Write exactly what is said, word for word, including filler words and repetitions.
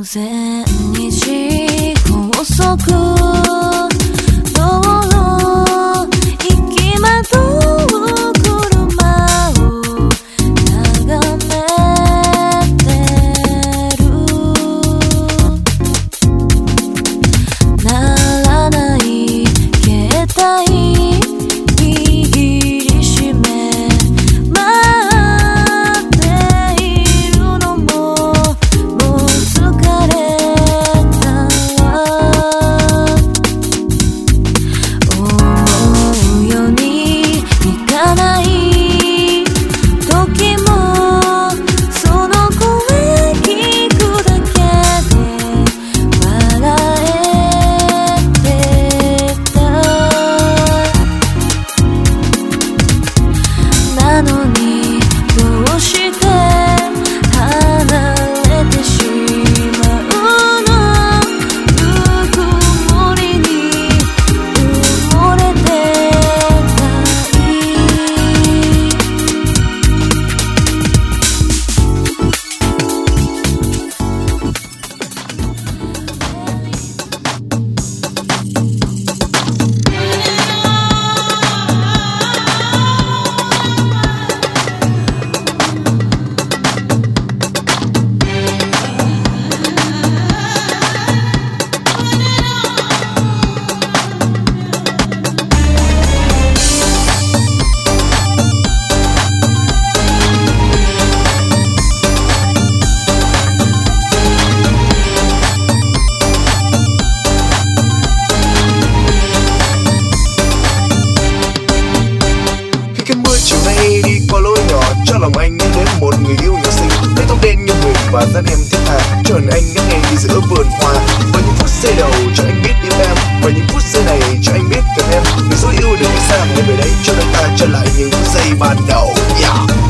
前日高速道路行き惑う車を眺めてる。鳴らない携帯握りしめ待っているのももう疲れたわ。思うようにいかない時もその声聞くだけで笑えてた。なのにどうして離れてしまうの。ぬくもりに埋もれてたい。 Khi cơn mưa chiều nay đi qua lối nhỏ, cho lòng anh nhớ đến một người yêu nhỏ xinh, mái tóc đen như mực và dáng em thiết tha. Trần anh ngỡ ngàng đi giữa vườn hoa, và những phút giây đầu cho anh biết yêu em, và những phút giây này cho anh biết cần em. Người dối yêu đừng đi xa, hãy về đây cho đôi ta trở lại những phút giây ban đầu. Yeah.